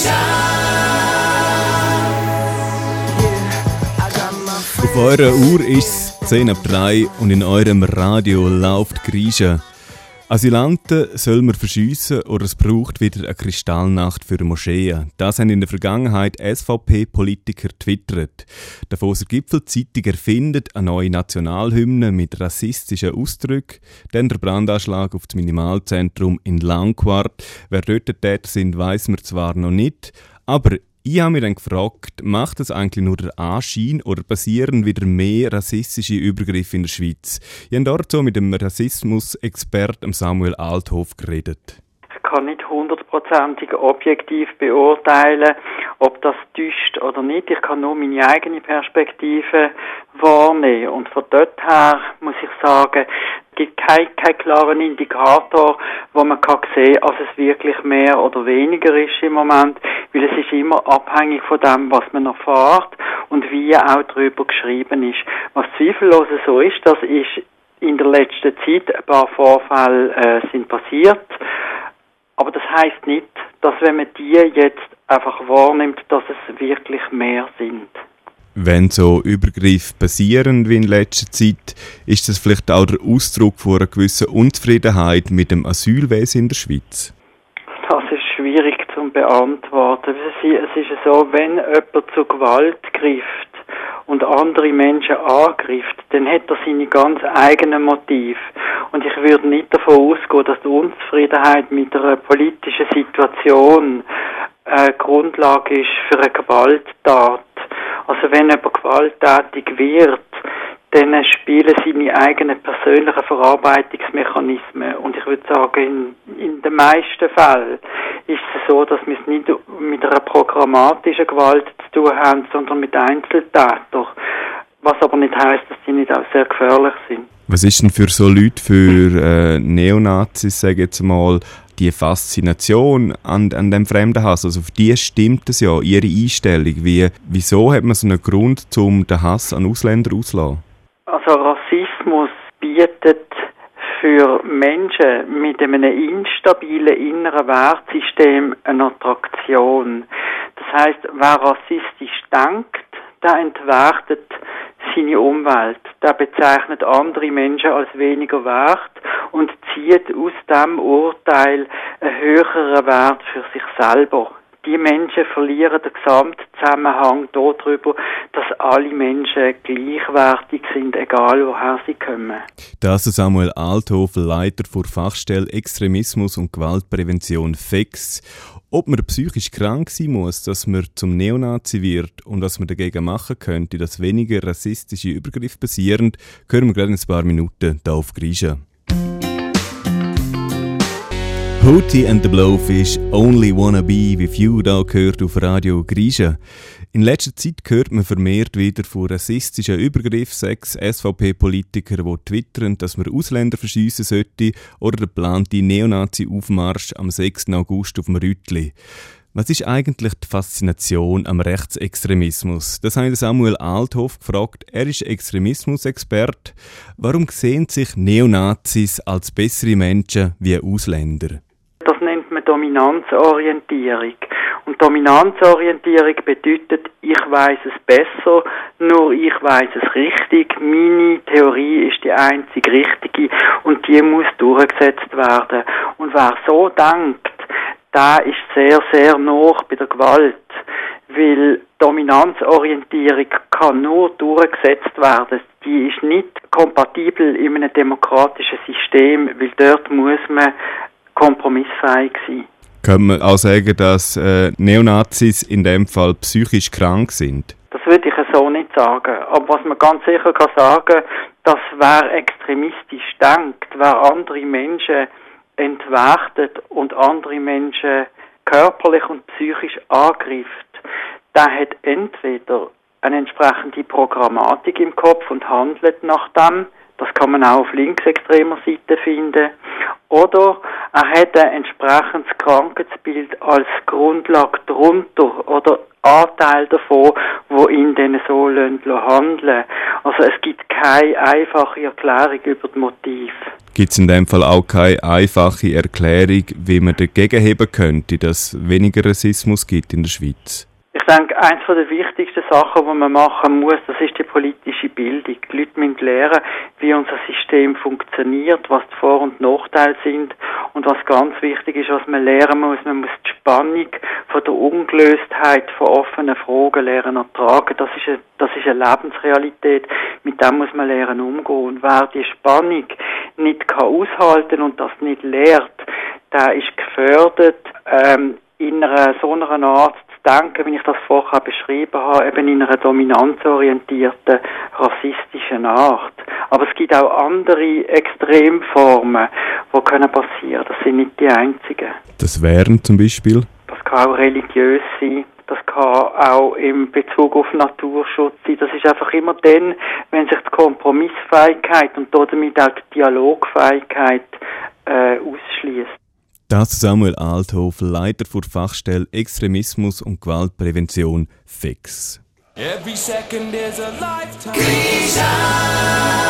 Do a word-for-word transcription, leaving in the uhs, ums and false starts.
Auf eurer Uhr ist es zehn ab drei und in eurem Radio läuft Grisha. Asylanten soll man verschiessen oder es braucht wieder eine Kristallnacht für Moscheen. Das haben in der Vergangenheit S V P-Politiker twittert. Der Davos Gipfelzeitung erfindet eine neue Nationalhymne mit rassistischen Ausdrücken. Dann der Brandanschlag auf das Minimalzentrum in Langquart. Wer dort täter sind, weiss man zwar noch nicht, aber ich habe mich dann gefragt, macht das eigentlich nur der Anschein oder passieren wieder mehr rassistische Übergriffe in der Schweiz? Ich habe dazu mit dem Rassismus-Experten Samuel Althoff geredet. Ich kann nicht hundertprozentig objektiv beurteilen, ob das täuscht oder nicht. Ich kann nur meine eigene Perspektive wahrnehmen. Und von dort her muss ich sagen, es gibt keinen kein klaren Indikator, wo man kann sehen kann, dass es wirklich mehr oder weniger ist im Moment, weil es ist immer abhängig von dem, was man erfährt und wie auch darüber geschrieben ist. Was zweifellos so ist, das ist in der letzten Zeit ein paar Vorfälle äh, sind passiert, aber das heisst nicht, dass wenn man die jetzt einfach wahrnimmt, dass es wirklich mehr sind. Wenn so Übergriffe passieren wie in letzter Zeit, ist das vielleicht auch der Ausdruck von einer gewissen Unzufriedenheit mit dem Asylwesen in der Schweiz? Das ist schwierig zu beantworten. Es ist so, wenn jemand zu Gewalt greift und andere Menschen angreift, dann hat er seine ganz eigenen Motive. Und ich würde nicht davon ausgehen, dass die Unzufriedenheit mit einer politischen Situation eine Grundlage ist für eine Gewalttat. Also wenn jemand gewalttätig wird, dann spielen seine eigenen persönlichen Verarbeitungsmechanismen. Und ich würde sagen, in, in den meisten Fällen ist es so, dass wir es nicht mit einer programmatischen Gewalt zu tun haben, sondern mit Einzeltätern. Was aber nicht heisst, dass die nicht auch sehr gefährlich sind. Was ist denn für so Leute, für äh, Neonazis, sage ich jetzt mal, die Faszination an, an dem Fremdenhass? Also auf die stimmt es ja, ihre Einstellung. Wie, wieso hat man so einen Grund, um den Hass an Ausländer auszulassen? Also Rassismus bietet für Menschen mit einem instabilen inneren Wertsystem eine Attraktion. Das heisst, wer rassistisch denkt, der entwertet seine Umwelt. Der bezeichnet andere Menschen als weniger wert und zieht aus diesem Urteil einen höheren Wert für sich selber. Die Menschen verlieren den Gesamtzusammenhang darüber, dass alle Menschen gleichwertig sind, egal woher sie kommen. Das ist Samuel Althoff, Leiter der Fachstelle Extremismus und Gewaltprävention F E X. Ob man psychisch krank sein muss, dass man zum Neonazi wird und was man dagegen machen könnte, dass weniger rassistische Übergriffe passieren, hören wir gerade in ein paar Minuten hier auf Grisha. Hootie and the Blowfish, Only Wanna Be With You, da gehört auf Radio Grisha. In letzter Zeit hört man vermehrt wieder von rassistischen Übergriffen, sechs S V P-Politiker, die twittern, dass man Ausländer verschiessen sollte, oder der geplante Neonazi-Aufmarsch am sechsten August auf dem Rütli. Was ist eigentlich die Faszination am Rechtsextremismus? Das habe ich Samuel Althoff gefragt. Er ist Extremismusexperte. Warum sehen sich Neonazis als bessere Menschen wie Ausländer? Das nennt man Dominanzorientierung. Und Dominanzorientierung bedeutet, ich weiss es besser, nur ich weiss es richtig. Meine Theorie ist die einzig richtige und die muss durchgesetzt werden. Und wer so denkt, der ist sehr, sehr nah bei der Gewalt, weil Dominanzorientierung kann nur durchgesetzt werden. Die ist nicht kompatibel in einem demokratischen System, weil dort muss man kompromissfähig sein. Kann man auch sagen, dass äh, Neonazis in dem Fall psychisch krank sind? Das würde ich so nicht sagen. Aber was man ganz sicher kann sagen, dass wer extremistisch denkt, wer andere Menschen entwertet und andere Menschen körperlich und psychisch angreift, der hat entweder eine entsprechende Programmatik im Kopf und handelt nach dem, Das kann man auch auf linksextremer Seite finden. Oder er hat ein entsprechendes Krankheitsbild als Grundlage drunter oder Anteil davon, wo ihn dann so handeln. Also es gibt keine einfache Erklärung über das Motiv. Gibt es in dem Fall auch keine einfache Erklärung, wie man dagegen heben könnte, dass es weniger Rassismus gibt in der Schweiz? Ich denke, eines der wichtigsten Sachen, die man machen muss, das ist die politische Bildung. Die Leute müssen lernen, wie unser System funktioniert, was die Vor- und Nachteile sind und was ganz wichtig ist, was man lernen muss. Man muss die Spannung von der Ungelöstheit von offenen Fragen lernen ertragen. Das ist eine, das ist eine Lebensrealität, mit dem muss man lernen umgehen. Und wer die Spannung nicht kann aushalten und das nicht lehrt, der ist gefördert, ähm, in einer so einer Art denken, wie ich das vorher beschrieben habe, eben in einer dominanzorientierten, rassistischen Art. Aber es gibt auch andere Extremformen, die können passieren. Das sind nicht die einzigen. Das wären zum Beispiel? Das kann auch religiös sein. Das kann auch im Bezug auf Naturschutz sein. Das ist einfach immer dann, wenn sich die Kompromissfähigkeit und damit auch die Dialogfähigkeit äh, ausschließt. Das ist Samuel Althoff, Leiter der Fachstelle Extremismus und Gewaltprävention F E X. Every second is a lifetime.